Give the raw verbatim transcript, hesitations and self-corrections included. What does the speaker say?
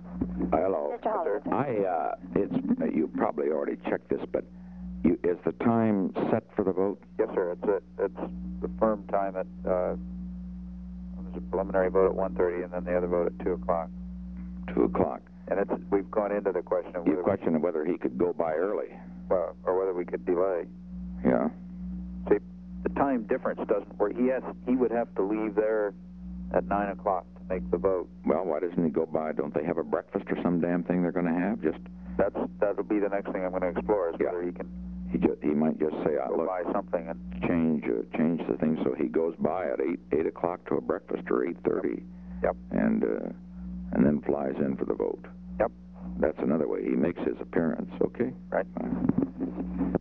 Hello. Mister Holliday. I, uh, it's, uh, you probably already checked this, but you, is the time set for the vote? Yes, sir. It's a, it's the firm time at, uh, there's a preliminary vote at one thirty and then the other vote at two o'clock. Two o'clock. And it's, we've gone into the question of You whether, questioned whether he could go by early. well, or whether we could delay. Yeah. See, the time difference doesn't work. He has, he would have to leave there at nine o'clock to make the vote. Well, why doesn't he go by? Don't they have a breakfast or some damn thing they're going to have? Just That's, that'll be the next thing I'm going to explore is Yeah. whether he can he just he might just say, uh, go look, buy something and, change uh, change the thing so he goes by at eight eight o'clock to a breakfast or eight thirty. Yep. And uh, and then flies in for the vote. Yep. That's another way he makes his appearance. Okay. Right. Fine.